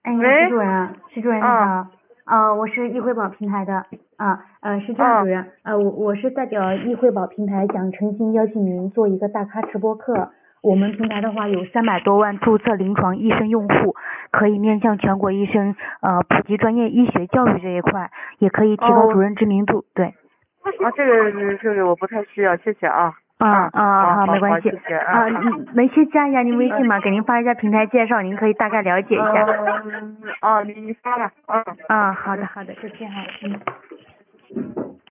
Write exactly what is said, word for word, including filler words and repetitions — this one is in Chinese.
哎， 喂， 徐主任，徐主任你啊好，呃，我是易汇宝平台的，啊，呃，是这样，主啊任，呃，我我是代表易汇宝平台想诚心邀请您做一个大咖直播课。我们平台的话有三百多万注册临床医生用户，可以面向全国医生，呃，普及专业医学教育这一块，也可以提高主哦任知名度，对。 啊，这个这个我不太需要，谢谢啊。 啊嗯， 啊好，没好好好， 关系。 谢谢。 啊， 嗯你没去加一下您微信吗？给您发一下平台介绍，您可以大概了解一下。 嗯，嗯啊，你你发吧。嗯。 啊，好的好的，就这样，嗯。